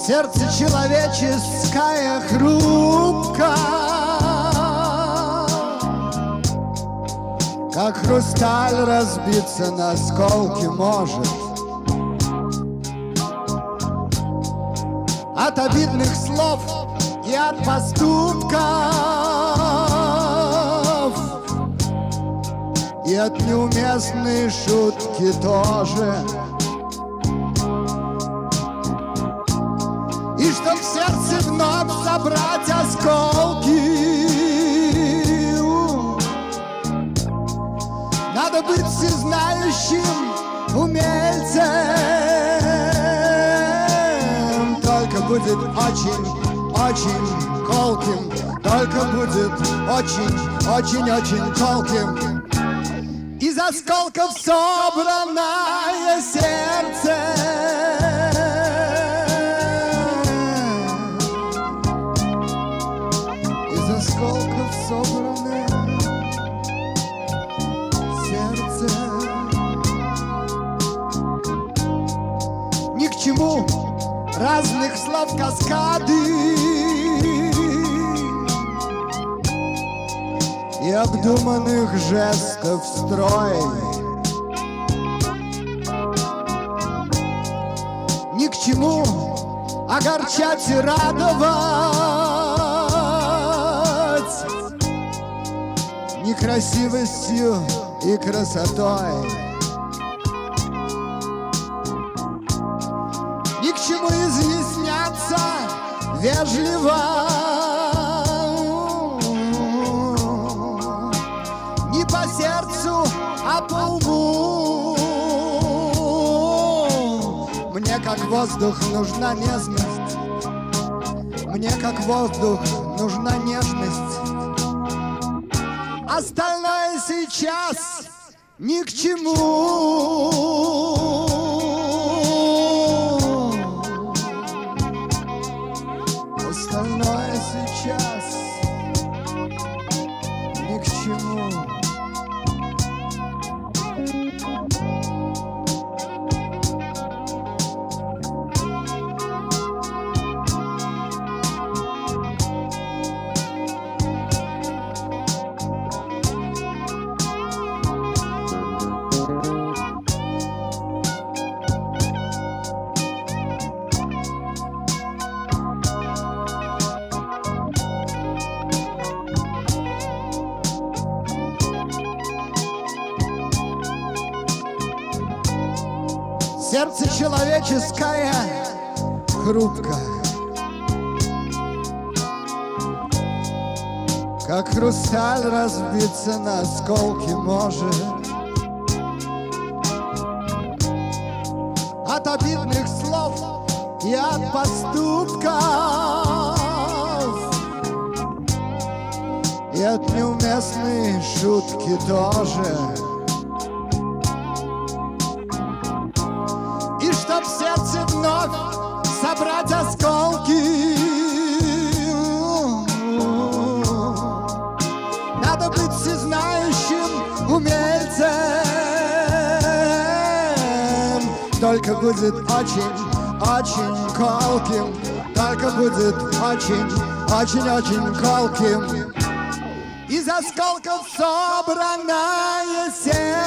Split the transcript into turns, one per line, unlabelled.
Сердце человеческое хрупко, как хрусталь разбиться на осколки может. От обидных слов и от поступков, и от неуместной шутки тоже. И чтоб в сердце вновь собрать осколки, надо быть всезнающим умельцем. Только будет очень колким, только будет очень колким. Из осколков собранное сердце. Из осколков собранное сердце. Ни к чему разных слов каскады и обдуманных жестов строй. Ни к чему огорчать и радовать некрасивостью и красотой. Ни к чему изъясняться вежливо, не по сердцу, а по уму. Мне как воздух нужна нежность, мне как воздух нужна нежность. Остальное сейчас ни к чему. Остальное сейчас ни к чему. Сердце человеческое хрупко, как хрусталь разбиться на осколки может. От обидных слов и от поступков, и от неуместной шутки тоже. И чтоб в сердце вновь собрать осколки, надо быть всезнающим умельцем. Только будет очень колким, только будет очень колким. Из осколков собранное сердце.